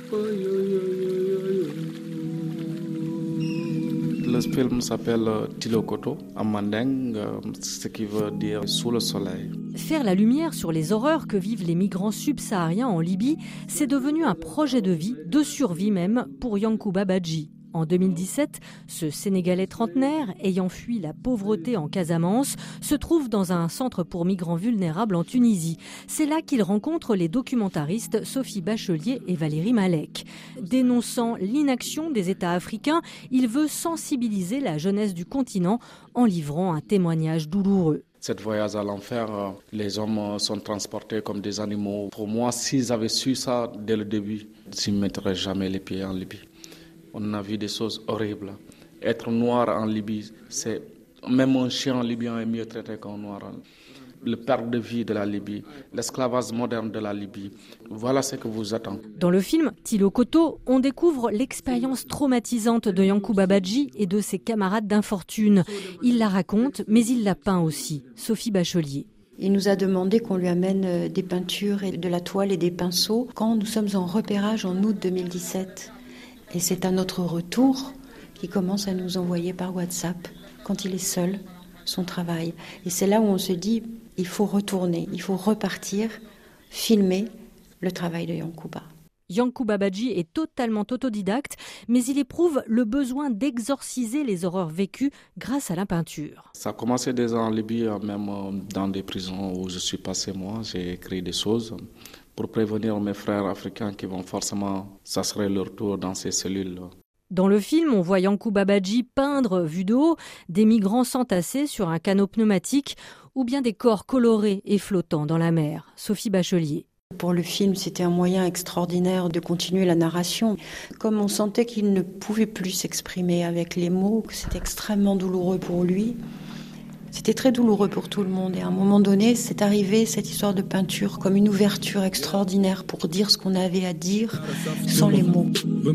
Le film s'appelle Tilokoto en mandingue, ce qui veut dire sous le soleil. Faire la lumière sur les horreurs que vivent les migrants subsahariens en Libye, c'est devenu un projet de vie, de survie même, pour Yankuba Badji. En 2017, ce Sénégalais trentenaire, ayant fui la pauvreté en Casamance, se trouve dans un centre pour migrants vulnérables en Tunisie. C'est là qu'il rencontre les documentaristes Sophie Bachelier et Valérie Malek. Dénonçant l'inaction des États africains, il veut sensibiliser la jeunesse du continent en livrant un témoignage douloureux. Cette voyage à l'enfer, les hommes sont transportés comme des animaux. Pour moi, s'ils avaient su ça dès le début, ils ne mettraient jamais les pieds en Libye. On a vu des choses horribles. Être noir en Libye, c'est même un chien libyen est mieux traité qu'un noir. Le perte de vie de la Libye, l'esclavage moderne de la Libye, voilà ce que vous attend. Dans le film Tilokoto, on découvre l'expérience traumatisante de Yankuba Badji et de ses camarades d'infortune. Il la raconte, mais il la peint aussi. Sophie Bachelier. Il nous a demandé qu'on lui amène des peintures et de la toile et des pinceaux quand nous sommes en repérage en août 2017. Et c'est à notre retour qu'il commence à nous envoyer par WhatsApp, quand il est seul, son travail. Et c'est là où on se dit, il faut retourner, il faut repartir, filmer le travail de Yankuba. Yankuba Badji est totalement autodidacte, mais il éprouve le besoin d'exorciser les horreurs vécues grâce à la peinture. Ça a commencé déjà en Libye, même dans des prisons où je suis passé moi, j'ai écrit des choses pour prévenir mes frères africains qui vont forcément, ça serait leur tour dans ces cellules. Dans le film, on voit Yankuba Badji peindre, vu de haut, des migrants s'entasser sur un canot pneumatique ou bien des corps colorés et flottants dans la mer. Sophie Bachelier. Pour le film, c'était un moyen extraordinaire de continuer la narration. Comme on sentait qu'il ne pouvait plus s'exprimer avec les mots, que c'était extrêmement douloureux pour lui. C'était très douloureux pour tout le monde et à un moment donné, c'est arrivé cette histoire de peinture comme une ouverture extraordinaire pour dire ce qu'on avait à dire sans les mots.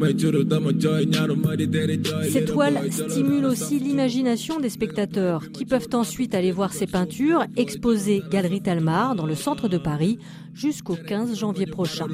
Ces toiles stimulent aussi l'imagination des spectateurs qui peuvent ensuite aller voir ces peintures exposées Galerie Talmar dans le centre de Paris jusqu'au 15 janvier prochain.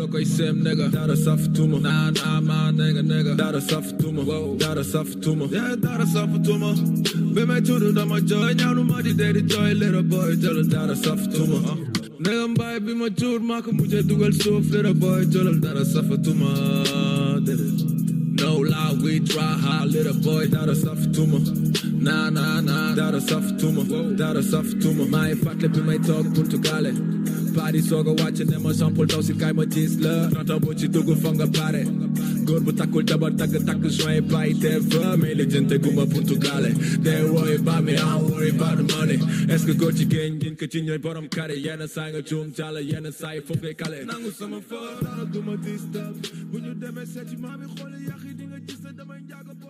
Muddy daddy joy, little boy, tell her that I suffer too much. Nigga, buy be my jewel, mark mujhe dugal sof, little boy, tell her that I suffer too much. No lie, we try hard, little boy, that I suffer too much. Nah, that I suffer too much, that I suffer too much. My fat lip in my talk, Portugal. Party soga watching them on Jean Paul Dawson, Kai Matisse, love. Not a butch, you go fanga pare. Góor bu takkul jabar takk joint bàyyi te fa mais li jënte guma Portugal. They worry about me, I don't worry about the money. Est-ce que góor jigéen ñi ko ci ñooy borom kare yenn saa nga juum jàll yenn saa yi foofu ngay kale. Nangu sama fa dara duma disturb bu ñu demee seeti maa mi xool yàq yi di nga gis ne damay njaago